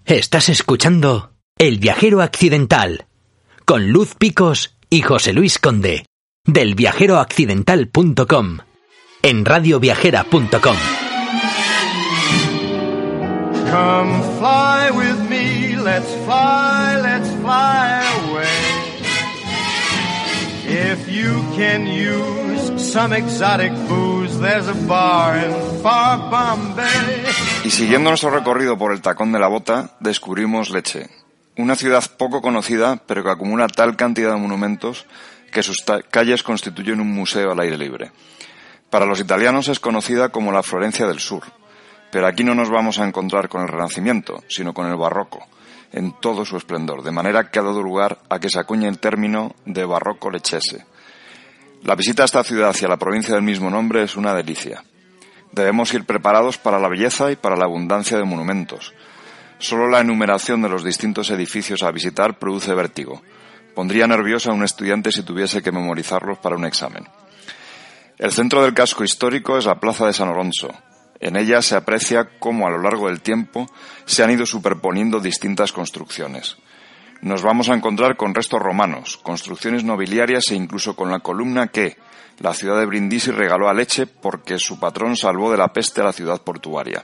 Estás escuchando El Viajero Accidental con Luz Picos y José Luis Conde del viajeroaccidental.com en radioviajera.com. Come fly with me, let's fly away. If you can use some exotic booze, there's a bar in far Bombay. Y siguiendo nuestro recorrido por el Tacón de la Bota, descubrimos Lecce, una ciudad poco conocida, pero que acumula tal cantidad de monumentos que sus calles constituyen un museo al aire libre. Para los italianos es conocida como la Florencia del Sur, pero aquí no nos vamos a encontrar con el Renacimiento, sino con el Barroco, en todo su esplendor, de manera que ha dado lugar a que se acuñe el término de barroco leccese. La visita a esta ciudad y a la provincia del mismo nombre es una delicia. Debemos ir preparados para la belleza y para la abundancia de monumentos. Solo la enumeración de los distintos edificios a visitar produce vértigo. Pondría nervioso a un estudiante si tuviese que memorizarlos para un examen. El centro del casco histórico es la Plaza de San Oronzo. En ella se aprecia cómo a lo largo del tiempo se han ido superponiendo distintas construcciones. Nos vamos a encontrar con restos romanos, construcciones nobiliarias e incluso con la columna que la ciudad de Brindisi regaló a Lecce porque su patrón salvó de la peste a la ciudad portuaria.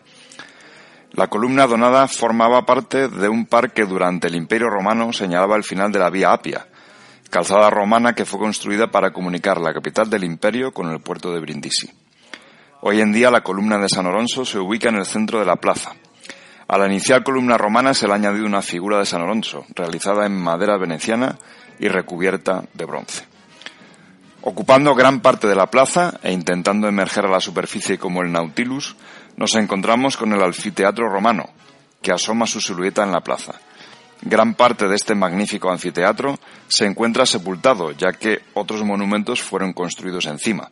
La columna donada formaba parte de un parque que durante el Imperio Romano señalaba el final de la Vía Apia, calzada romana que fue construida para comunicar la capital del imperio con el puerto de Brindisi. Hoy en día la columna de San Oronzo se ubica en el centro de la plaza. A la inicial columna romana se le ha añadido una figura de San Oronzo, realizada en madera veneciana y recubierta de bronce. Ocupando gran parte de la plaza e intentando emerger a la superficie como el Nautilus, nos encontramos con el anfiteatro romano, que asoma su silueta en la plaza. Gran parte de este magnífico anfiteatro se encuentra sepultado, ya que otros monumentos fueron construidos encima.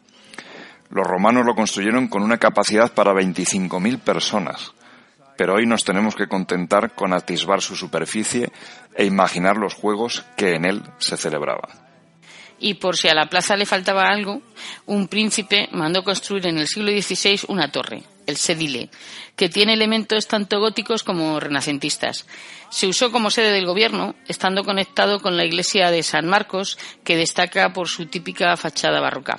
Los romanos lo construyeron con una capacidad para 25.000 personas, pero hoy nos tenemos que contentar con atisbar su superficie e imaginar los juegos que en él se celebraban. Y por si a la plaza le faltaba algo, un príncipe mandó construir en el siglo XVI una torre, el Sedile, que tiene elementos tanto góticos como renacentistas. Se usó como sede del gobierno, estando conectado con la iglesia de San Marcos, que destaca por su típica fachada barroca.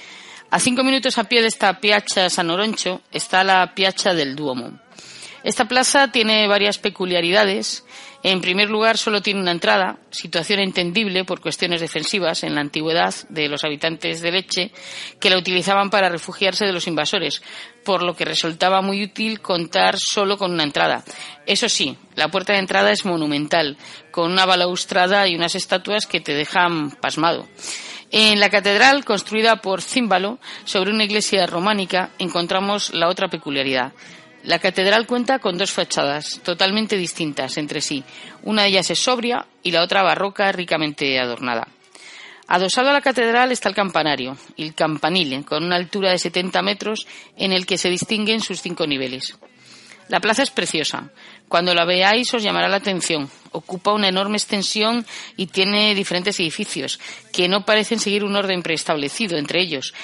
A 5 minutos a pie de esta Piazza San Oronzo está la Piazza del Duomo. Esta plaza tiene varias peculiaridades. En primer lugar, solo tiene una entrada, situación entendible por cuestiones defensivas en la antigüedad de los habitantes de Lecce, que la utilizaban para refugiarse de los invasores, por lo que resultaba muy útil contar solo con una entrada. Eso sí, la puerta de entrada es monumental, con una balaustrada y unas estatuas que te dejan pasmado. En la catedral, construida por Címbalo, sobre una iglesia románica, encontramos la otra peculiaridad. La catedral cuenta con dos fachadas totalmente distintas entre sí. Una de ellas es sobria y la otra barroca, ricamente adornada. Adosado a la catedral está el campanario, el campanile, con una altura de 70 metros en el que se distinguen sus 5 niveles. La plaza es preciosa. Cuando la veáis os llamará la atención. Ocupa una enorme extensión y tiene diferentes edificios que no parecen seguir un orden preestablecido entre ellos.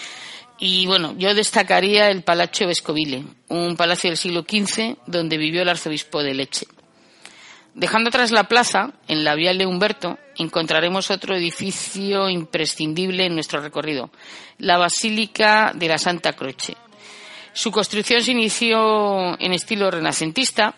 Y bueno, yo destacaría el Palazzo Vescovile, un palacio del siglo XV donde vivió el arzobispo de Lecce. Dejando atrás la plaza, en la Viale Umberto, encontraremos otro edificio imprescindible en nuestro recorrido, la Basílica de la Santa Croce. Su construcción se inició en estilo renacentista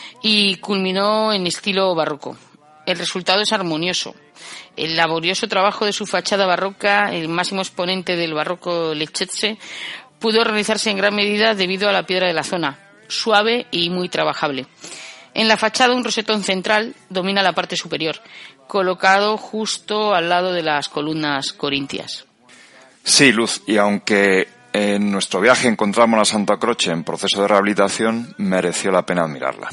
y culminó en estilo barroco. El resultado es armonioso. El laborioso trabajo de su fachada barroca, el máximo exponente del barroco leccese, pudo realizarse en gran medida debido a la piedra de la zona, suave y muy trabajable. En la fachada un rosetón central domina la parte superior, colocado justo al lado de las columnas corintias. Sí, Luz, y aunque en nuestro viaje encontramos la Santa Croce en proceso de rehabilitación, mereció la pena admirarla.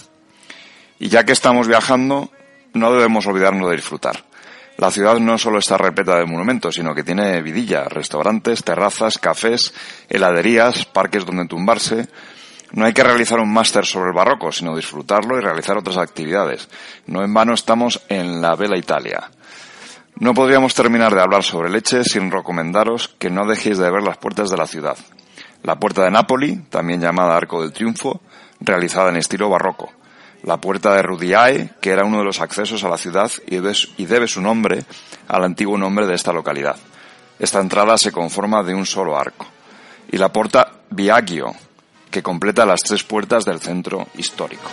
Y ya que estamos viajando, no debemos olvidarnos de disfrutar. La ciudad no solo está repleta de monumentos, sino que tiene vidilla, restaurantes, terrazas, cafés, heladerías, parques donde tumbarse. No hay que realizar un máster sobre el barroco, sino disfrutarlo y realizar otras actividades. No en vano estamos en la Bella Italia. No podríamos terminar de hablar sobre Lecce sin recomendaros que no dejéis de ver las puertas de la ciudad. La Puerta de Nápoli, también llamada Arco del Triunfo, realizada en estilo barroco. la puerta de Rudiae, que era uno de los accesos a la ciudad y debe su nombre al antiguo nombre de esta localidad. Esta entrada se conforma de un solo arco. Y la Porta Biagio, que completa las 3 puertas del centro histórico.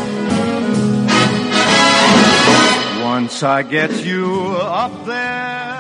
Once I get you up there,